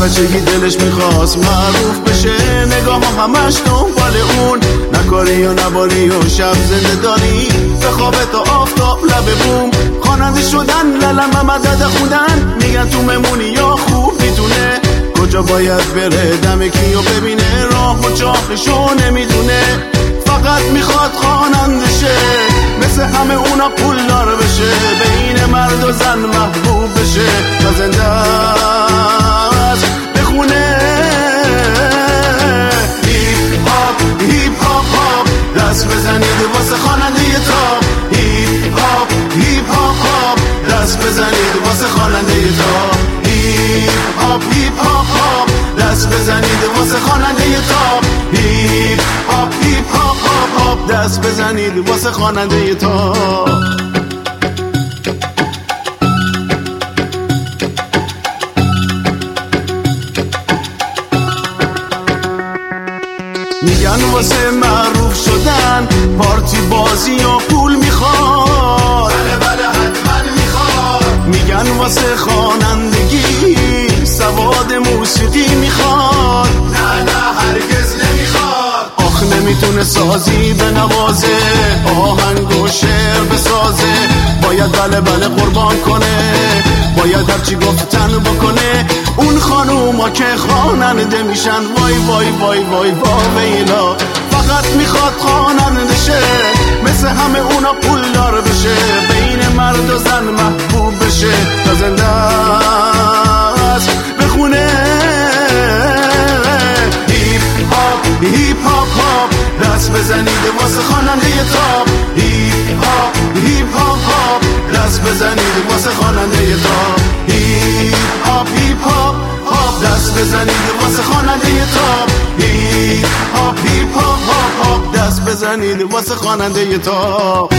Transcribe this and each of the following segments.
بچگی دلش میخواست معروف بشه، نگاه همش دنبال اون، نکاری و نباری و شب زنده داری، به خواب تا آفتاب لب بوم، خواننده شدن للم مدد خودن، میگن تو ممونی یا خوب میتونه، کجا باید بره دم کیو ببینه، راه و چاقشو نمیدونه، فقط میخواد خواننده شه، مثل همه اونا پولدار بشه، بین مرد و زن محبوب بشه، تا زنده است بخونه. هیپ هاپ هیپ هاپ هاپ، دست بزنید واسه خواننده تاپ، هیپ هاپ هیپ هاپ هاپ، دست بزنید واسه خواننده تاپ، هیپ هاپ هیپ هاپ هاپ، دست بزنید واسه خواننده تاپ، هیپ هاپ هیپ هاپ هاپ هاپ، دست بزنید واسه خواننده تاپ. میگن واسه معروف شدن پارتی بازی و پول میخواد، بله بله حتما میخواد، میگن واسه خوانندگی سواد موسیقی میخواد، نه نه هرگز نمیخواد، آخ نمیتونه سازی به نوازه، آهنگ و شعر بسازه، باید بله بله قربان کنه، باید هرچی گفتن بکنه، اون خانوما که خواننده میشن وای وای وای وای وای اینا، فقط میخواد خواننده شه، مثل همه اونا پولدار بشه، بین مرد و زن محبوب بشه، تا زنده است بخونه. هیپ هاپ هیپ هاپ هاپ، دست بزنید واسه خواننده تاپ، هیپ هاپ هیپ هاپ هاپ، دست بزنید واسه خواننده تاپ، هیپ هاپ هیپ هاپ هاپ، دست بزنید واسه خواننده تاپ، هیپ هاپ هیپ هاپ هاپ هاپ، دست بزنید واسه خواننده تاپ.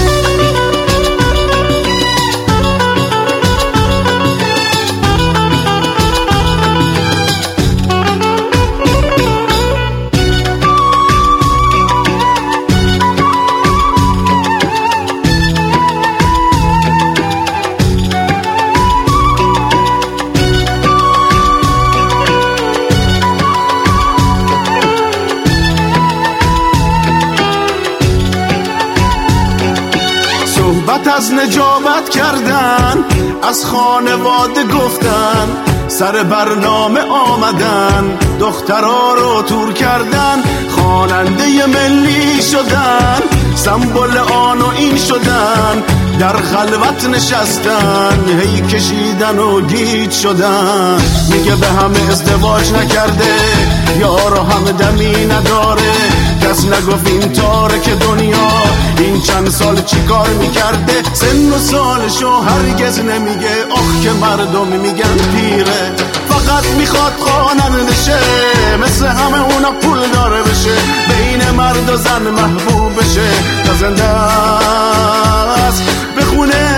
صحبت از نجابت کردن، از خانواده گفتن، سر برنامه آمدن، دخترها رو تور کردن، خواننده ملی شدن، سمبل آن و این شدن، در خلوت نشستن، هی کشیدن و گیج شدن، میگه به همه ازدواج نکرده، یار هم دمی نداره، کس نگفت این تاره که دنیا این چند سال چی کار میکرده، سن و سالشو هرگز نمیگه، آخ که مردم میگن پیره، فقط میخواد خواننده شه، مثل همه اونا پول داره بشه، بین مرد و زن محبوب بشه، تا زنده است بخونه.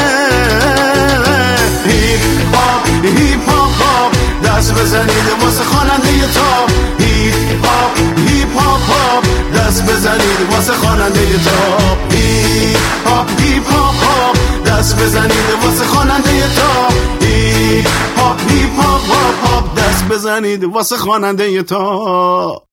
هیپ هاپ هیپ هاپ هاپ، دست بزنید واسه خواننده تاپ، هیپ هاپ هیپ هاپ هاپ، دست بزنید واسه خواننده تاپ، هیپ هاپ هیپ هاپ هاپ، دست بزنید واسه خواننده تاپ، هیپ هاپ هیپ هاپ هاپ، دست بزنید واسه خواننده تاپ.